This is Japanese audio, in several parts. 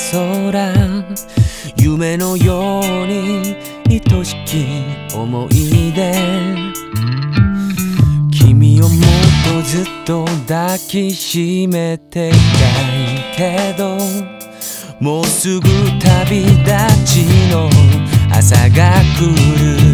空、夢のように愛しき思い出、君をもっとずっと抱きしめていたいけど、もうすぐ旅立ちの朝が来る。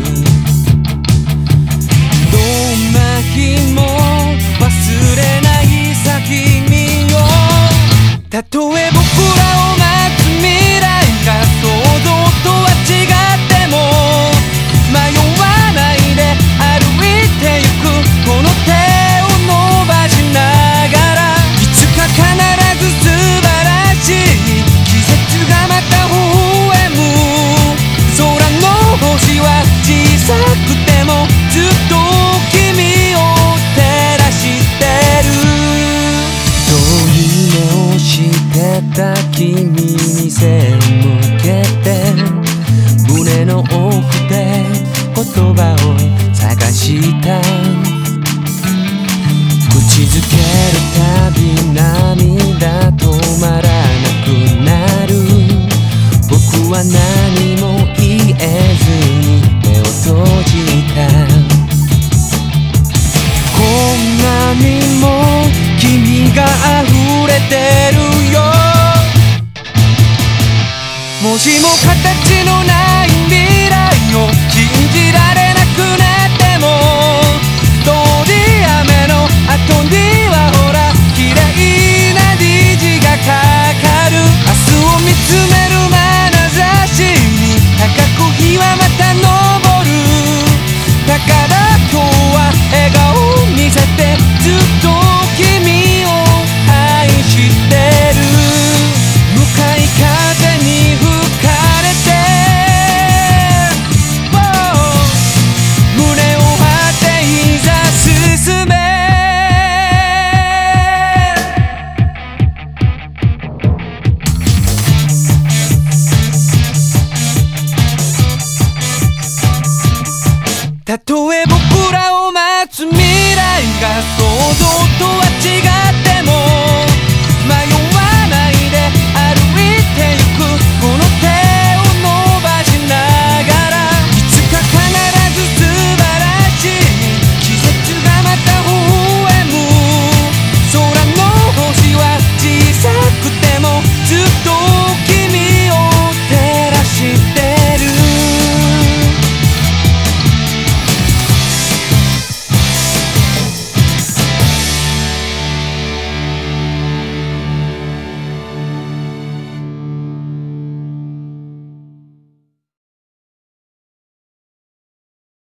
どんな日も忘れないさ君よ。たとえ僕らを待つ未来が想像とは違っても、迷わないで歩いてゆく。この手を伸ばしながら、いつか必ず素晴らしい季節がまた微笑む。空の星は小さくてもずっと君を照らしてる。遠い目をしてた君に背を向けて、胸の奥で言葉を探した。口づけるたび涙止まらなくなる。僕は何も言えずに目を閉じた。こんなにも君が溢れてるよ。もしも形のない未来を信じられなくなっても、通り雨の後にはほら綺麗な虹がかかる。明日を見つめる眼差しに高く日はまた昇る。だから今日は笑顔を見せて、ずっと君を愛してる。向かい風に吹かれて、胸を張っていざ進め。たとえ僕